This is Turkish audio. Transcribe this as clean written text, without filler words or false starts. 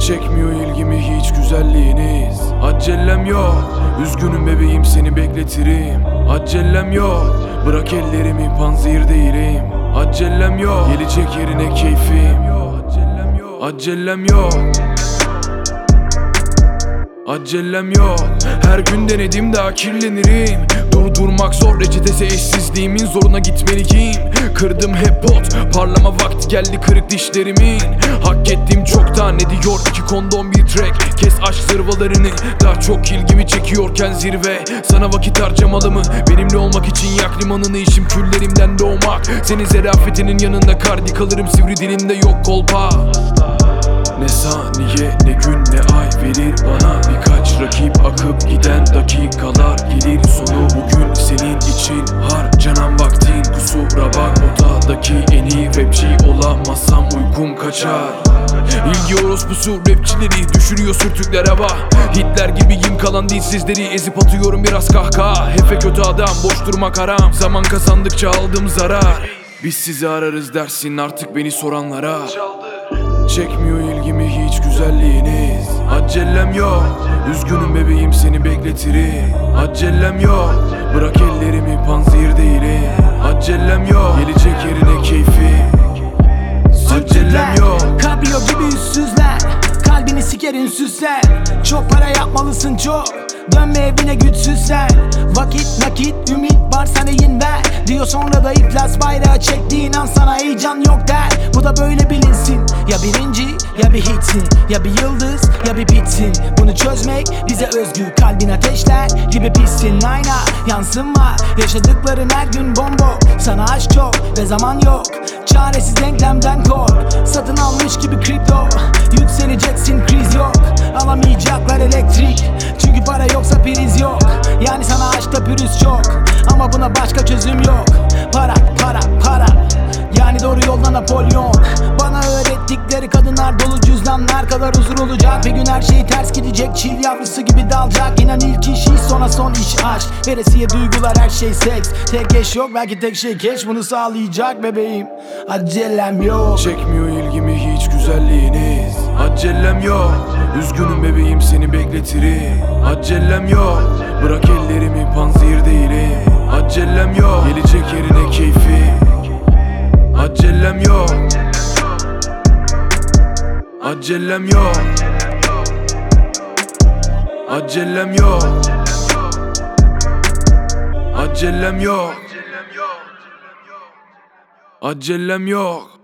Çekmiyor ilgimi hiç güzelliğiniz. Acelem yok, üzgünüm bebeğim seni bekletirim. Acelem yok, bırak ellerimi panzehir değilim. Acelem yok, gelecek yerine keyfim. Acelem yok, acelem yok. Her gün denedim daha kirlenirim. Durdurmak zor, reçetesi eşsizliğimin zoruna gitmeliyim. Kırdım hep pot, parlama vakti geldi kırık dişlerimin. Hak ettiğim çoktan ne diyor iki kondom bir track. Kes aşk zırvalarını, daha çok ilgimi çekiyorken zirve. Sana vakit harcamalı mı? Benimle olmak için yak limanını, işim küllerimden doğmak. Senin zerafetinin yanında kardi kalırım, sivri dilimde yok kolpa. Ne saniye ne gün ne ay verir bana birkaç rakip, akıp giden dakikalar gelir sonu. Bugün senin için harcanan vaktin, kusura bak otadaki en iyi rapçi olamazsam uykum kaçar. İlgi orospusu rapçileri düşürüyor sürtükler hava. Hitler gibiyim, kalan dilsizleri ezip atıyorum biraz kahkaha. Hefe kötü adam, boş durmak haram, zaman kazandıkça aldım zarar. Biz sizi ararız dersin artık beni soranlara. Çekmiyor ilgimi hiç güzelliğiniz. Acelem yok, üzgünüm bebeğim seni bekletirim. Acelem yok, bırak ellerimi panzehir değilim. Acelem yok, gelecek yerine keyfim. Acelem yok. Kabrio gibi üstsüzler, kalbini sikerin süsler. Çok para yapmalısın çok, dönme evine güçsüzsen. Vakit nakit ümit varsa neyin ver diyor, sonra da iflas bayrağı çektiğin an sana heyecan yok der. Bu da böyle bilinsin, ya birinci ya bir hitsin, ya bir yıldız ya bir bitsin. Bunu çözmek bize özgü, kalbin ateşler gibi pissin. Ayna yansın var, yaşadıkların her gün bombo. Sana aşk çok ve zaman yok, çaresiz denklemden kork. Satın almış gibi kripto, yükseleceksin kriz yok. Alamayacaklar elektrik, çünkü para yoksa priz yok. Yani sana aşkta pürüz çok, ama buna başka çözüm yok. Para para para, yani doğru yolda Napolyon. Bana öğrettikleri kadınlar dolu cüzdanlar kadar huzur olacak. Bir gün her şey ters gidecek, çil yavrusu gibi dalacak. İnan ilk iş iş, sonra son iş aşk. Veresiye duygular, her şey seks. Tek eş yok, belki tek şey keş, bunu sağlayacak bebeğim. Acelem yok. Çekmiyor ilgimi hiç güzelliğiniz. Acelem yok, üzgünüm bebeğim seni bekletirim. Acelem yok, bırak ellerimi panzehir değilim. Acelem yok, gelecek yerine keyfim. Acelem yok, acelem yok, acelem yok, acelem yok, acelem yok.